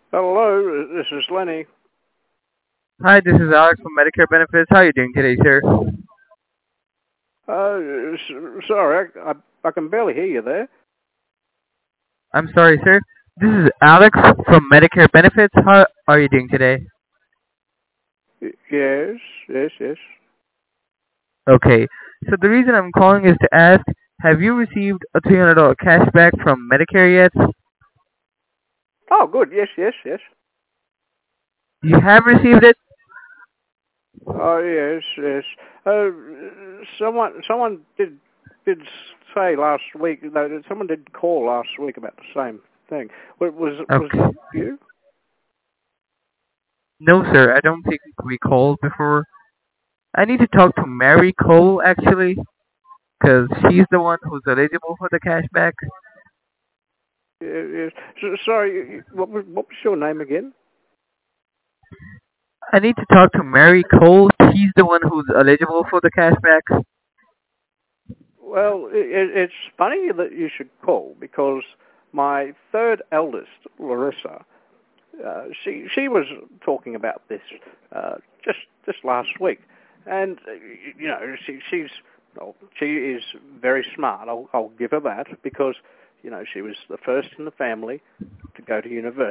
Hello, this is Lenny. Hi, this is Alex from Medicare Benefits. How are you doing today, sir? Sorry, I can barely hear you there. I'm sorry, sir. This is Alex from Medicare Benefits. How are you doing today? Yes, yes. Okay. So the reason I'm calling is to ask, have you received a $300 cashback from Medicare yet? Oh, good. Yes. You have received it? Oh, yes. Someone did say last week. No, someone did call last week about the same thing. Was Okay. it you? No, sir. I don't think we called before. I need to talk to Mary Cole, actually, because she's the one who's eligible for the cashback. Yes. Sorry. What was your name again? I need to talk to Mary Cole. She's the one who's eligible for the cashback. Well, it's funny that you should call because my third eldest, Larissa, she was talking about this just last week, and she is very smart. I'll give her that because she was the first in the family to go to university.